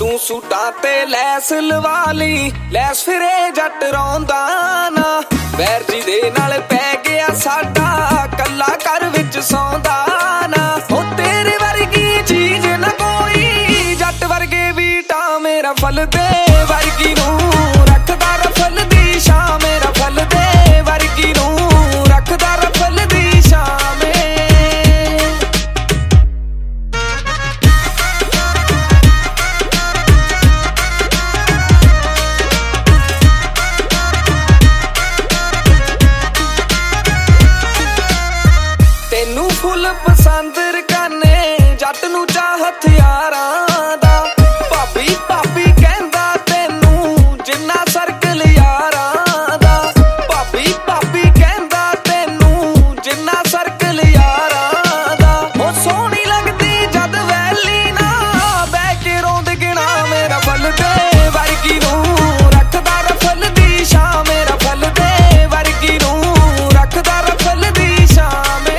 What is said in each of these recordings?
तू सूटां ते लैस लवा ली, लैस फिरे जट रौंदा ना। वैर जी दे नाल पै गया साडा, कल्ला घर विच सौंदा ना। ओ तेरे वर्गी चीज ना कोई, जट वर्गे बीटा मेरा फल दे वर्गी नूं रखदा रफल दी शां, मेरा फल दे वर्गी नूं रखदा रफल दी शां में। तेनू फुल पसंद रकाने, जट नू चाहत यारां दा। भाभी भाभी कहंदा तेनू जिन्ना सर्कल यारां दा। भाभी भाभी कहंदा तेनू जिन्ना सर्कल यारां दा। ओ सोहनी लगदी जद वैली ना, बैठ के रोंद गिना मेरा फल दे वर्गी नूं रखदा रफल दी शां, मेरा फल दे वर्गी नूं रखदा रफल दी शां में।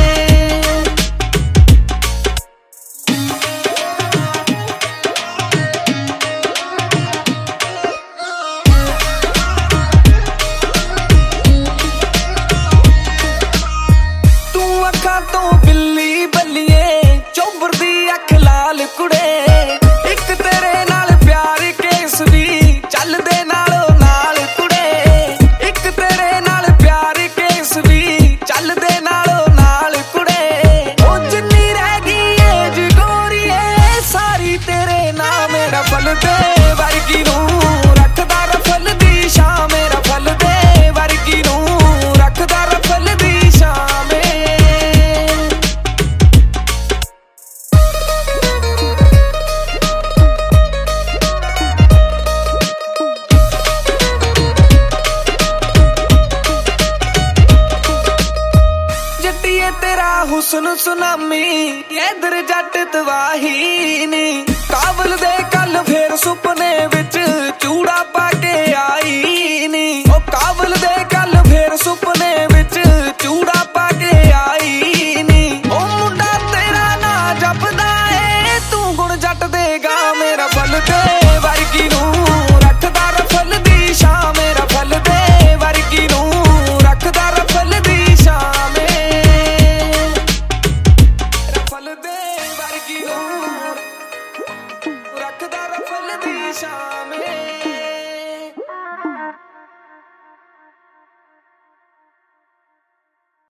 तो बिल्ली बल्लिए चौबर दी अख लाल कुड़े, एक तेरे नाल प्यार केस भी चलदे नालों नाल कुड़े। एक तेरे नाल प्यार केस भी चलदे नालों नाल कुड़े। ओ जिन्नी रह गई एज गोरीए, सारी तेरे नाम मेरा फल दे वर्गी नूं रखदा रफल दी शां, मेरा फल दे वर्गी नूं रखदा रफल दी शां में। तेरा हुस्न सुनामी इधर जट तवाही नी, काबल दे कल फिर सुपने विच चूड़ा पा के आई नी। ओ काबल दे कल फिर